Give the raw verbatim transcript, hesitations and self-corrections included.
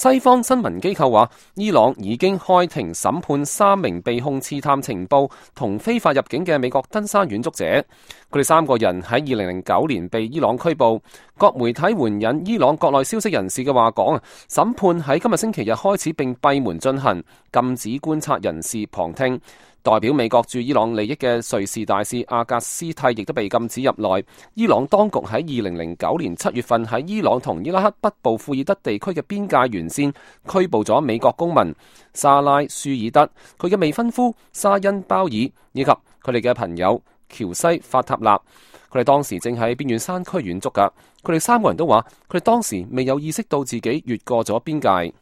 西方新聞機構話，伊朗已經開庭審判三名被控刺探情報同非法入境嘅美國登山遠足者。佢哋三個人喺二零零九年被伊朗拘捕。各媒體援引伊朗國內消息人士嘅話講，審判喺今日星期日開始並閉門進行，禁止觀察人士旁聽。代表美國駐伊朗利益嘅瑞士大使阿格斯蒂亦都被禁止入內。伊朗當局喺二零零九年七月份喺伊朗同伊拉克北部庫爾德地區嘅邊界沿線拘捕咗美國公民沙拉舒爾德、佢嘅未婚夫沙恩鮑爾以及佢哋嘅朋友喬西法塔納。佢哋當時正喺邊遠山區遠足㗎。佢哋三個人都話，佢哋當時未有意識到自己越過咗邊界。